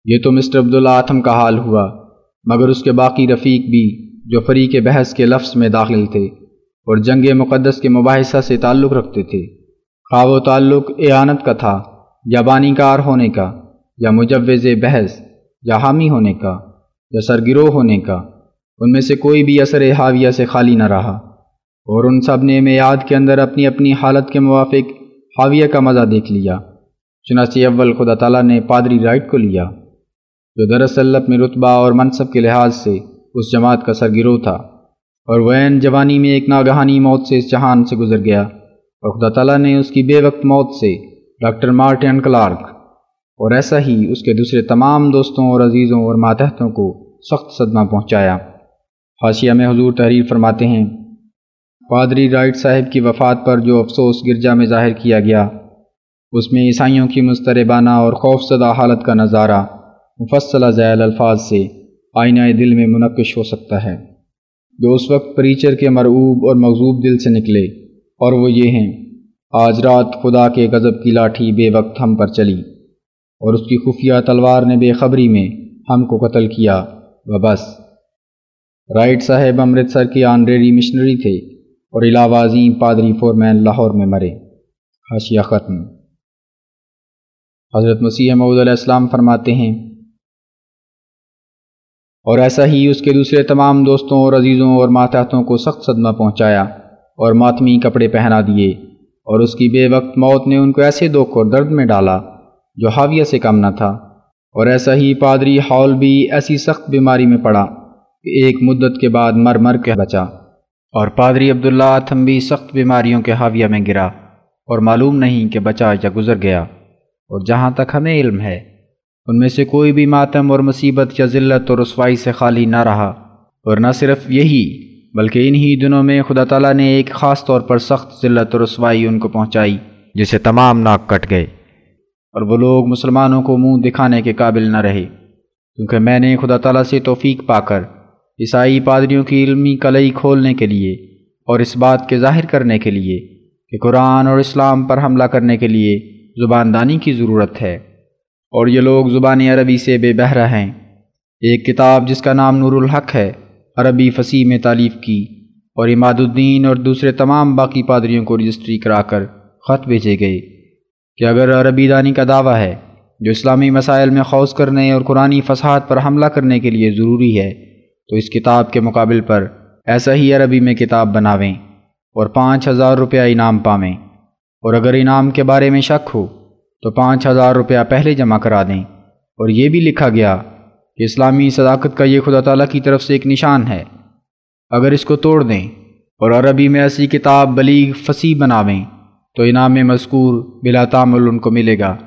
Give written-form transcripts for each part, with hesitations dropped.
یہ تو مسٹر عبداللہ آتھم کا حال ہوا، مگر اس کے باقی رفیق بھی جو فریق بحث کے لفظ میں داخل تھے اور جنگ مقدس کے مباحثہ سے تعلق رکھتے تھے، خواہ وہ تعلق اعانت کا تھا یا بانی کار ہونے کا یا مجوز بحث یا حامی ہونے کا یا سرگروہ ہونے کا، ان میں سے کوئی بھی اثر حاویہ سے خالی نہ رہا، اور ان سب نے میعاد کے اندر اپنی اپنی حالت کے موافق حاویہ کا مزہ دیکھ لیا۔ چنانچہ اول خدا تعالیٰ نے پادری رائٹ کو لیا، جو دراصل اپنے رتبہ اور منصب کے لحاظ سے اس جماعت کا سرگروہ تھا، اور وہ عین جوانی میں ایک ناگہانی موت سے اس جہان سے گزر گیا، اور خدا تعالیٰ نے اس کی بے وقت موت سے ڈاکٹر مارٹن کلارک اور ایسا ہی اس کے دوسرے تمام دوستوں اور عزیزوں اور ماتحتوں کو سخت صدمہ پہنچایا۔ حاشیہ میں حضور تحریر فرماتے ہیں، پادری رائٹ صاحب کی وفات پر جو افسوس گرجا میں ظاہر کیا گیا، اس میں عیسائیوں کی مضطربانہ اور خوفزدہ حالت کا نظارہ مفصلہ ذیل الفاظ سے آئینہ دل میں منقش ہو سکتا ہے، جو اس وقت پریچر کے مرعوب اور مغضوب دل سے نکلے، اور وہ یہ ہیں: آج رات خدا کے غضب کی لاٹھی بے وقت ہم پر چلی، اور اس کی خفیہ تلوار نے بے خبری میں ہم کو قتل کیا، بس۔ رائٹ صاحب امرتسر کے آنریری مشنری تھے اور علاوہ عظیم پادری فورمین لاہور میں مرے۔ حاشیہ ختم۔ حضرت مسیح موعود علیہ السلام فرماتے ہیں، اور ایسا ہی اس کے دوسرے تمام دوستوں اور عزیزوں اور ماتحتوں کو سخت صدمہ پہنچایا اور ماتمی کپڑے پہنا دیے، اور اس کی بے وقت موت نے ان کو ایسے دکھ اور درد میں ڈالا جو حاویہ سے کم نہ تھا، اور ایسا ہی پادری ہال بھی ایسی سخت بیماری میں پڑا کہ ایک مدت کے بعد مر کے بچا، اور پادری عبداللہ آتھم بھی سخت بیماریوں کے حاویہ میں گرا، اور معلوم نہیں کہ بچا یا گزر گیا، اور جہاں تک ہمیں علم ہے ان میں سے کوئی بھی ماتم اور مصیبت یا ذلت اور رسوائی سے خالی نہ رہا۔ اور نہ صرف یہی بلکہ انہی دنوں میں خدا تعالیٰ نے ایک خاص طور پر سخت ذلت اور رسوائی ان کو پہنچائی جسے تمام ناک کٹ گئے، اور وہ لوگ مسلمانوں کو منہ دکھانے کے قابل نہ رہے، کیونکہ میں نے خدا تعالیٰ سے توفیق پا کر عیسائی پادریوں کی علمی کلئی کھولنے کے لیے اور اس بات کے ظاہر کرنے کے لیے کہ قرآن اور اسلام پر حملہ کرنے کے لیے زبان دانی کی ضرورت ہے، اور یہ لوگ زبان عربی سے بے بہرہ ہیں، ایک کتاب جس کا نام نور الحق ہے عربی فصیح میں تالیف کی، اور عماد الدین اور دوسرے تمام باقی پادریوں کو رجسٹری کرا کر خط بھیجے گئے کہ اگر عربی دانی کا دعویٰ ہے جو اسلامی مسائل میں خوض کرنے اور قرآنی فصاحت پر حملہ کرنے کے لیے ضروری ہے، تو اس کتاب کے مقابل پر ایسا ہی عربی میں کتاب بناویں اور 5000 روپیہ انعام پاویں، اور اگر انعام کے بارے میں شک ہو تو 5000 روپیہ پہلے جمع کرا دیں۔ اور یہ بھی لکھا گیا کہ اسلامی صداقت کا یہ خدا تعالیٰ کی طرف سے ایک نشان ہے، اگر اس کو توڑ دیں اور عربی میں ایسی کتاب بلیغ فصیح بناویں تو انعام مذکور بلا تعامل ان کو ملے گا۔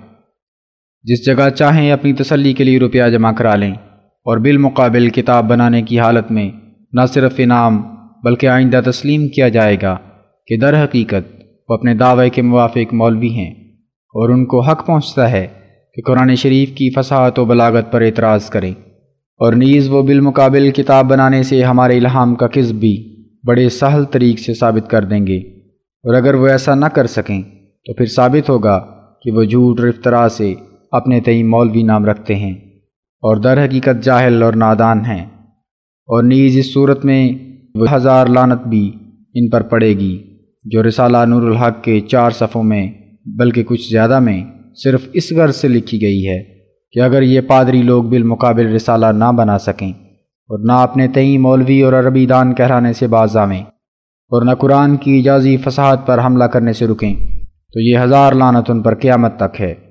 جس جگہ چاہیں اپنی تسلی کے لیے روپیہ جمع کرا لیں، اور بالمقابل کتاب بنانے کی حالت میں نہ صرف انعام بلکہ آئندہ تسلیم کیا جائے گا کہ در حقیقت وہ اپنے دعوے کے موافق مولوی ہیں، اور ان کو حق پہنچتا ہے کہ قرآن شریف کی فصاحت و بلاغت پر اعتراض کریں، اور نیز وہ بالمقابل کتاب بنانے سے ہمارے الہام کا کذب بھی بڑے سہل طریق سے ثابت کر دیں گے، اور اگر وہ ایسا نہ کر سکیں تو پھر ثابت ہوگا کہ وہ جھوٹ اور افتراء سے اپنے تئیں مولوی نام رکھتے ہیں اور در حقیقت جاہل اور نادان ہیں، اور نیز اس صورت میں وہ 1000 لعنت بھی ان پر پڑے گی جو رسالہ نور الحق کے 4 صفحوں میں بلکہ کچھ زیادہ میں صرف اس غرض سے لکھی گئی ہے کہ اگر یہ پادری لوگ بالمقابل رسالہ نہ بنا سکیں اور نہ اپنے تئیں مولوی اور عربی دان کہلانے سے باز آویں اور نہ قرآن کی اجازی فصاحت پر حملہ کرنے سے رکیں تو یہ 1000 لعنت ان پر قیامت تک ہے۔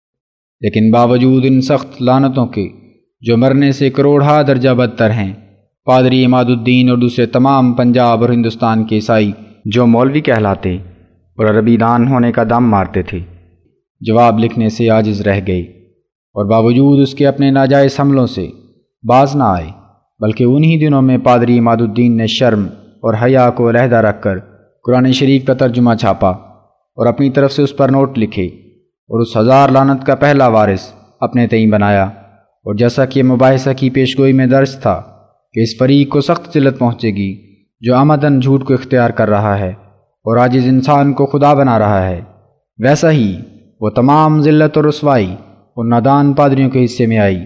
لیکن باوجود ان سخت لعنتوں کے جو مرنے سے کروڑہا درجہ بدتر ہیں، پادری عماد الدین اور دوسرے تمام پنجاب اور ہندوستان کے عیسائی جو مولوی کہلاتے اور عربی دان ہونے کا دم مارتے تھے، جواب لکھنے سے عاجز رہ گئے، اور باوجود اس کے اپنے ناجائز حملوں سے باز نہ آئے، بلکہ انہی دنوں میں پادری عماد الدین نے شرم اور حیا کو علیحدہ رکھ کر قرآن شریف کا ترجمہ چھاپا اور اپنی طرف سے اس پر نوٹ لکھے، اور اس 1000 لعنت کا پہلا وارث اپنے تئیں بنایا۔ اور جیسا کہ مباحثہ کی پیشگوئی میں درج تھا کہ اس فریق کو سخت ذلت پہنچے گی جو عمدن جھوٹ کو اختیار کر رہا ہے اور عاجز انسان کو خدا بنا رہا ہے، ویسا ہی وہ تمام ذلت اور رسوائی ان نادان پادریوں کے حصے میں آئی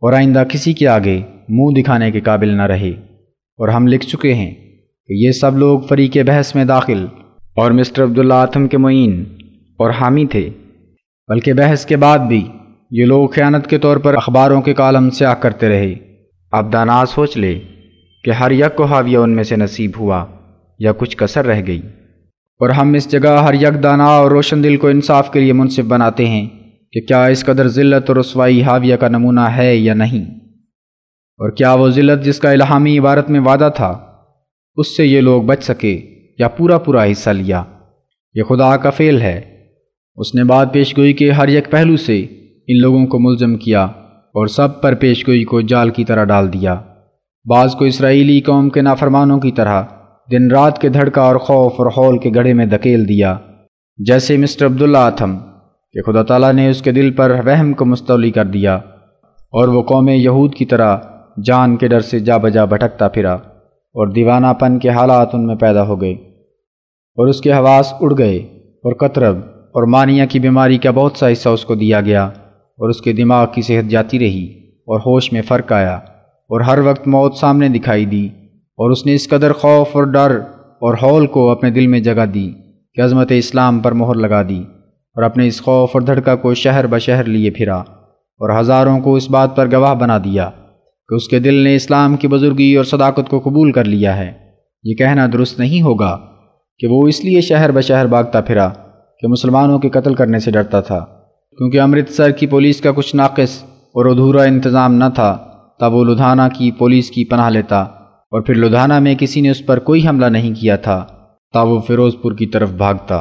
اور آئندہ کسی کے آگے منہ دکھانے کے قابل نہ رہے۔ اور ہم لکھ چکے ہیں کہ یہ سب لوگ فریق بحث میں داخل اور مسٹر عبداللہ آتھم کے معین اور حامی تھے، بلکہ بحث کے بعد بھی یہ لوگ خیانت کے طور پر اخباروں کے کالم سیاہ کرتے رہے۔ اب دانا سوچ لے کہ ہر یک کو حاویہ ان میں سے نصیب ہوا یا کچھ کسر رہ گئی، اور ہم اس جگہ ہر یک دانا اور روشن دل کو انصاف کے لیے منصف بناتے ہیں کہ کیا اس قدر ذلت اور رسوائی حاویہ کا نمونہ ہے یا نہیں، اور کیا وہ ذلت جس کا الہامی عبارت میں وعدہ تھا اس سے یہ لوگ بچ سکے یا پورا حصہ لیا۔ یہ خدا کا فعل ہے۔ اس نے بات پیش گوئی کے ہر یک پہلو سے ان لوگوں کو ملزم کیا اور سب پر پیش گوئی کو جال کی طرح ڈال دیا۔ بعض کو اسرائیلی قوم کے نافرمانوں کی طرح دن رات کے دھڑکا اور خوف اور ہول کے گڑھے میں دھکیل دیا، جیسے مسٹر عبداللہ آتھم کہ خدا تعالیٰ نے اس کے دل پر وہم کو مستولی کر دیا اور وہ قوم یہود کی طرح جان کے ڈر سے جا بجا بھٹکتا پھرا اور دیوانہ پن کے حالات ان میں پیدا ہو گئے، اور اس کے حواس اڑ گئے، اور قطرب اور مانیہ کی بیماری کا بہت سا حصہ اس کو دیا گیا، اور اس کے دماغ کی صحت جاتی رہی اور ہوش میں فرق آیا، اور ہر وقت موت سامنے دکھائی دی، اور اس نے اس قدر خوف اور ڈر اور ہول کو اپنے دل میں جگہ دی کہ عظمت اسلام پر مہر لگا دی، اور اپنے اس خوف اور دھڑکا کو شہر بشہر لیے پھرا، اور ہزاروں کو اس بات پر گواہ بنا دیا کہ اس کے دل نے اسلام کی بزرگی اور صداقت کو قبول کر لیا ہے۔ یہ کہنا درست نہیں ہوگا کہ وہ اس لیے شہر بشہر بھاگتا پھرا کہ مسلمانوں کے قتل کرنے سے ڈرتا تھا، کیونکہ امرتسر کی پولیس کا کچھ ناقص اور ادھورا انتظام نہ تھا، تب وہ لدھیانہ کی پولیس کی پناہ لیتا، اور پھر لدھیانہ میں کسی نے اس پر کوئی حملہ نہیں کیا تھا تب وہ فیروز پور کی طرف بھاگتا۔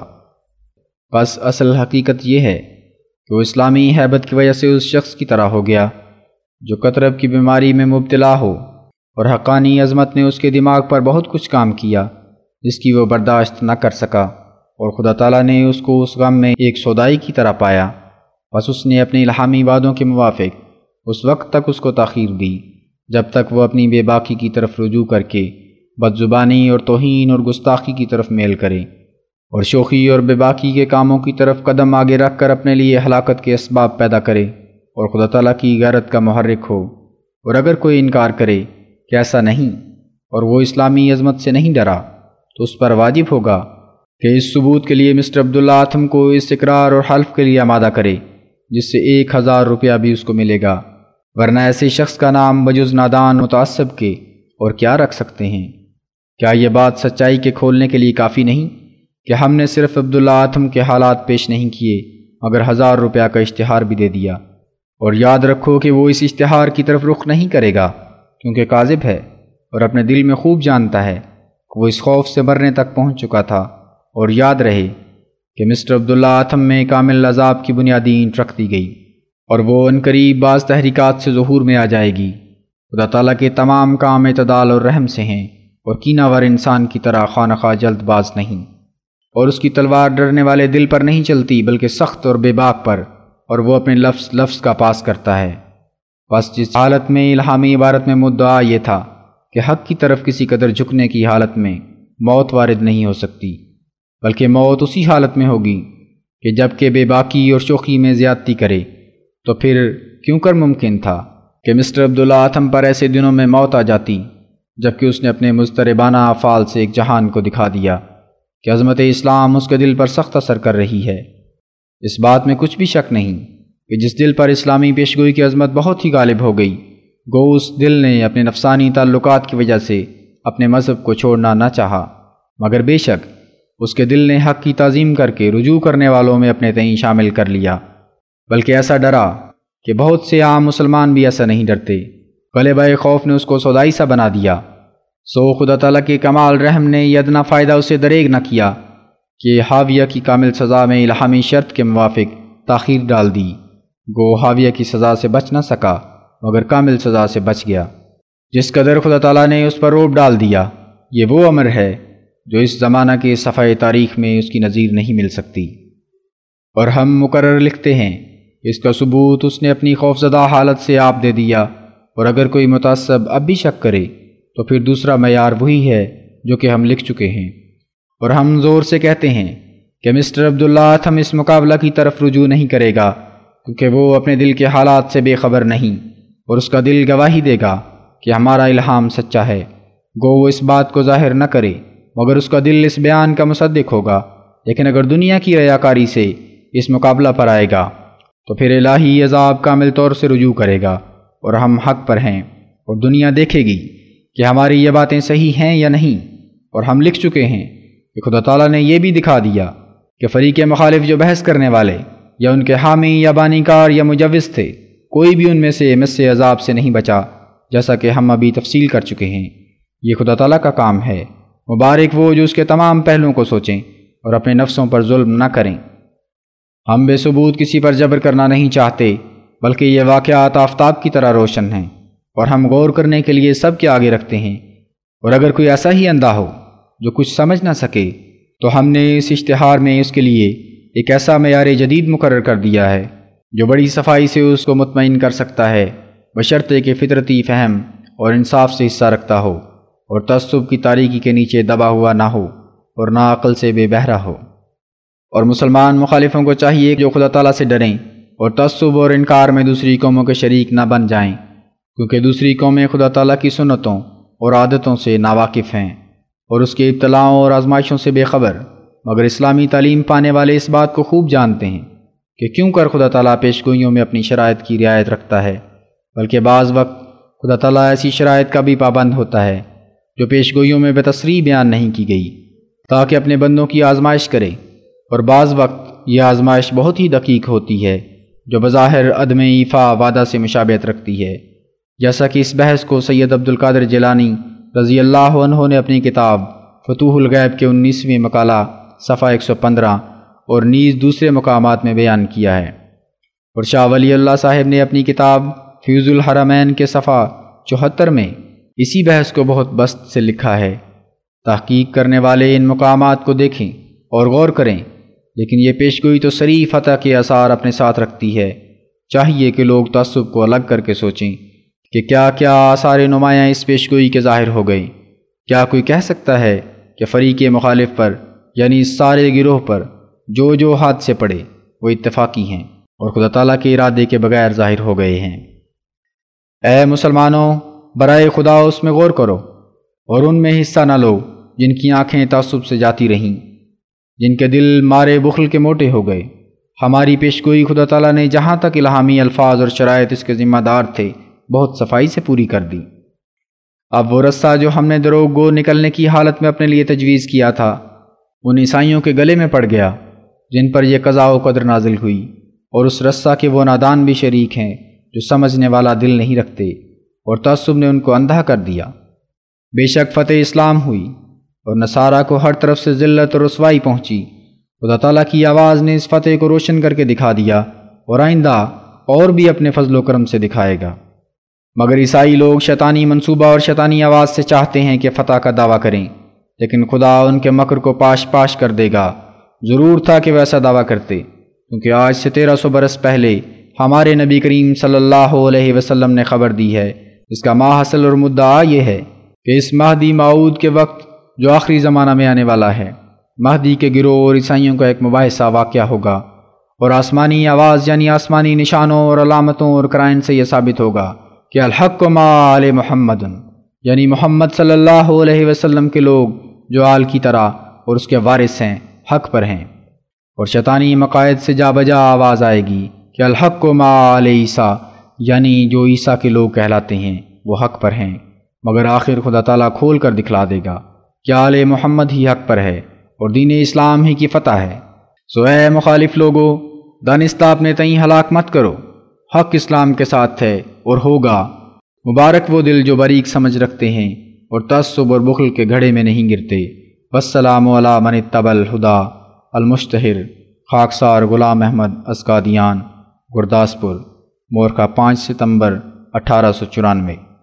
بس اصل حقیقت یہ ہے کہ وہ اسلامی ہیبت کی وجہ سے اس شخص کی طرح ہو گیا جو قطرب کی بیماری میں مبتلا ہو، اور حقانی عظمت نے اس کے دماغ پر بہت کچھ کام کیا جس کی وہ برداشت نہ کر سکا، اور خدا تعالیٰ نے اس کو اس غم میں ایک سودائی کی طرح پایا۔ بس اس نے اپنے الہامی وعدوں کے موافق اس وقت تک اس کو تاخیر دی جب تک وہ اپنی بے باکی کی طرف رجوع کر کے بد زبانی اور توہین اور گستاخی کی طرف میل کرے، اور شوخی اور بے باکی کے کاموں کی طرف قدم آگے رکھ کر اپنے لیے ہلاکت کے اسباب پیدا کرے، اور خدا تعالیٰ کی غیرت کا محرک ہو۔ اور اگر کوئی انکار کرے کہ ایسا نہیں اور وہ اسلامی عظمت سے نہیں ڈرا، تو اس پر واجب ہوگا کہ اس ثبوت کے لیے مسٹر عبداللہ آتھم کو اس اقرار اور حلف کے لیے آمادہ کرے جس سے 1000 روپیہ بھی اس کو ملے گا، ورنہ ایسے شخص کا نام بجز نادان متعصب کے اور کیا رکھ سکتے ہیں؟ کیا یہ بات سچائی کے کھولنے کے لیے کافی نہیں کہ ہم نے صرف عبداللہ آتھم کے حالات پیش نہیں کیے مگر 1000 روپیہ کا اشتہار بھی دے دیا؟ اور یاد رکھو کہ وہ اس اشتہار کی طرف رخ نہیں کرے گا کیونکہ کاذب ہے، اور اپنے دل میں خوب جانتا ہے کہ وہ اس خوف سے مرنے تک پہنچ چکا تھا۔ اور یاد رہے کہ مسٹر عبداللہ آتھم میں کامل عذاب کی بنیادی اینٹ رکھ دی گئی، اور وہ عنقریب بعض تحریکات سے ظہور میں آ جائے گی۔ خدا تعالیٰ کے تمام کام اعتدال اور رحم سے ہیں، اور کینہ ور انسان کی طرح خواہ نخواہ جلد باز نہیں، اور اس کی تلوار ڈرنے والے دل پر نہیں چلتی بلکہ سخت اور بے باک پر، اور وہ اپنے لفظ کا پاس کرتا ہے۔ بس جس حالت میں الہامی عبارت میں مدعا یہ تھا کہ حق کی طرف کسی قدر جھکنے کی حالت میں موت وارد نہیں ہو سکتی، بلکہ موت اسی حالت میں ہوگی کہ جب کہ بے باکی اور شوخی میں زیادتی کرے، تو پھر کیوں کر ممکن تھا کہ مسٹر عبداللہ آتھم پر ایسے دنوں میں موت آ جاتی جبکہ اس نے اپنے مضطربانہ افعال سے ایک جہان کو دکھا دیا کہ عظمت اسلام اس کے دل پر سخت اثر کر رہی ہے۔ اس بات میں کچھ بھی شک نہیں کہ جس دل پر اسلامی پیشگوئی کی عظمت بہت ہی غالب ہو گئی، گو اس دل نے اپنے نفسانی تعلقات کی وجہ سے اپنے مذہب کو چھوڑنا نہ چاہا، مگر بے شک اس کے دل نے حق کی تعظیم کر کے رجوع کرنے والوں میں اپنے تئیں شامل کر لیا، بلکہ ایسا ڈرا کہ بہت سے عام مسلمان بھی ایسا نہیں ڈرتے۔ غلبہ خوف نے اس کو سودائی سا بنا دیا، سو خدا تعالیٰ کے کمال رحم نے یہ ادنا فائدہ اسے دریغ نہ کیا کہ حاویہ کی کامل سزا میں الہامی شرط کے موافق تاخیر ڈال دی۔ گو حاویہ کی سزا سے بچ نہ سکا مگر کامل سزا سے بچ گیا۔ جس قدر خدا تعالیٰ نے اس پر روب ڈال دیا، یہ وہ امر ہے جو اس زمانہ کے صفحہ تاریخ میں اس کی نظیر نہیں مل سکتی۔ اور ہم مقرر لکھتے ہیں اس کا ثبوت اس نے اپنی خوفزدہ حالت سے آپ دے دیا، اور اگر کوئی متعصب اب بھی شک کرے تو پھر دوسرا معیار وہی ہے جو کہ ہم لکھ چکے ہیں، اور ہم زور سے کہتے ہیں کہ مسٹر عبداللہ آتھم اس مقابلہ کی طرف رجوع نہیں کرے گا کیونکہ وہ اپنے دل کے حالات سے بے خبر نہیں، اور اس کا دل گواہی دے گا کہ ہمارا الہام سچا ہے، گو وہ اس بات کو ظاہر نہ کرے مگر اس کا دل اس بیان کا مصدق ہوگا، لیکن اگر دنیا کی ریاکاری سے اس مقابلہ پر آئے گا تو پھر الہی عذاب کامل طور سے رجوع کرے گا اور ہم حق پر ہیں، اور دنیا دیکھے گی کہ ہماری یہ باتیں صحیح ہیں یا نہیں۔ اور ہم لکھ چکے ہیں کہ خدا تعالیٰ نے یہ بھی دکھا دیا کہ فریق مخالف جو بحث کرنے والے یا ان کے حامی یا بانیکار یا مجوز تھے، کوئی بھی ان میں سے مس عذاب سے نہیں بچا، جیسا کہ ہم ابھی تفصیل کر چکے ہیں۔ یہ خدا تعالیٰ کا کام ہے، مبارک وہ جو اس کے تمام پہلوؤں کو سوچیں اور اپنے نفسوں پر ظلم نہ کریں۔ ہم بے ثبوت کسی پر جبر کرنا نہیں چاہتے، بلکہ یہ واقعات آفتاب کی طرح روشن ہیں اور ہم غور کرنے کے لیے سب کے آگے رکھتے ہیں۔ اور اگر کوئی ایسا ہی اندھا ہو جو کچھ سمجھ نہ سکے تو ہم نے اس اشتہار میں اس کے لیے ایک ایسا معیار جدید مقرر کر دیا ہے جو بڑی صفائی سے اس کو مطمئن کر سکتا ہے، بشرطے کہ فطرتی فہم اور انصاف سے حصہ رکھتا ہو اور تعصب کی تاریکی کے نیچے دبا ہوا نہ ہو اور نہ عقل سے بے بہرا ہو۔ اور مسلمان مخالفوں کو چاہیے جو خدا تعالیٰ سے ڈریں اور تعصب اور انکار میں دوسری قوموں کے شریک نہ بن جائیں، کیونکہ دوسری قومیں خدا تعالیٰ کی سنتوں اور عادتوں سے ناواقف ہیں اور اس کے ابتلاؤں اور آزمائشوں سے بے خبر، مگر اسلامی تعلیم پانے والے اس بات کو خوب جانتے ہیں کہ کیوں کر خدا تعالیٰ پیش گوئیوں میں اپنی شرائط کی رعایت رکھتا ہے، بلکہ بعض وقت خدا تعالیٰ ایسی شرائط کا بھی پابند ہوتا ہے جو پیش گوئیوں میں بتصریح بیان نہیں کی گئی، تاکہ اپنے بندوں کی آزمائش کرے۔ اور بعض وقت یہ آزمائش بہت ہی دقیق ہوتی ہے جو بظاہر عدم ایفا وعدہ سے مشابہت رکھتی ہے، جیسا کہ اس بحث کو سید عبدالقادر جیلانی رضی اللہ عنہ نے اپنی کتاب فتوح الغیب کے 19ویں مقالہ صفحہ 115 اور نیز دوسرے مقامات میں بیان کیا ہے۔ اور شاہ ولی اللہ صاحب نے اپنی کتاب فیوز الحرمین کے صفحہ 74 میں اسی بحث کو بہت بسط سے لکھا ہے۔ تحقیق کرنے والے ان مقامات کو دیکھیں اور غور کریں، لیکن یہ پیشگوئی تو صریح فتح کے آثار اپنے ساتھ رکھتی ہے۔ چاہیے کہ لوگ تعصب کو الگ کر کے سوچیں کہ کیا کیا آثار نمایاں اس پیشگوئی کے ظاہر ہو گئے۔ کیا کوئی کہہ سکتا ہے کہ فریق مخالف پر یعنی اس سارے گروہ پر جو حادثے پڑے وہ اتفاقی ہیں اور خدا تعالیٰ کے ارادے کے بغیر ظاہر ہو گئے ہیں؟ اے مسلمانوں، برائے خدا اس میں غور کرو اور ان میں حصہ نہ لو جن کی آنکھیں تعصب سے جاتی رہیں، جن کے دل مارے بخل کے موٹے ہو گئے۔ ہماری پیشگوئی خدا تعالیٰ نے جہاں تک الہامی الفاظ اور شرائط اس کے ذمہ دار تھے بہت صفائی سے پوری کر دی۔ اب وہ رستہ جو ہم نے دروغ گو نکلنے کی حالت میں اپنے لیے تجویز کیا تھا ان عیسائیوں کے گلے میں پڑ گیا جن پر یہ قضاء و قدر نازل ہوئی، اور اس رستہ کے وہ نادان بھی شریک ہیں جو سمجھنے والا دل نہیں رکھتے، اور تعصب نے ان کو اندھا کر دیا۔ بے شک فتح اسلام ہوئی اور نصارہ کو ہر طرف سے ذلت اور رسوائی پہنچی۔ خدا تعالیٰ کی آواز نے اس فتح کو روشن کر کے دکھا دیا اور آئندہ اور بھی اپنے فضل و کرم سے دکھائے گا۔ مگر عیسائی لوگ شیطانی منصوبہ اور شیطانی آواز سے چاہتے ہیں کہ فتح کا دعویٰ کریں، لیکن خدا ان کے مکر کو پاش پاش کر دے گا۔ ضرور تھا کہ ویسا دعویٰ کرتے، کیونکہ آج سے 1300 برس پہلے ہمارے نبی کریم صلی اللہ علیہ وسلم نے خبر دی ہے۔ اس کا ماحصل اور مدعا یہ ہے کہ اس مہدی موعود کے وقت جو آخری زمانہ میں آنے والا ہے، مہدی کے گروہ اور عیسائیوں کا ایک مباحثہ واقعہ ہوگا، اور آسمانی آواز یعنی آسمانی نشانوں اور علامتوں اور قرائن سے یہ ثابت ہوگا کہ الحق ما آل محمد، یعنی محمد صلی اللہ علیہ وسلم کے لوگ جو آل کی طرح اور اس کے وارث ہیں حق پر ہیں۔ اور شیطانی مقاصد سے جا بجا آواز آئے گی کہ الحق ما آل عیسیٰ، یعنی جو عیسیٰ کے لوگ کہلاتے ہیں وہ حق پر ہیں، مگر آخر خدا تعالیٰ کھول کر دکھلا دے گا کہ آل محمد ہی حق پر ہے اور دین اسلام ہی کی فتح ہے۔ سو اے مخالف لوگو، دانستہ اپنے تئیں ہلاک مت کرو، حق اسلام کے ساتھ ہے اور ہوگا۔ مبارک وہ دل جو باریک سمجھ رکھتے ہیں اور تعصب اور بخل کے گھڑے میں نہیں گرتے۔ والسلام علی من اتبع الہدی المشتہر، خاکسار غلام احمد اسکادیان، گرداسپور، مورخہ 5 ستمبر 1894۔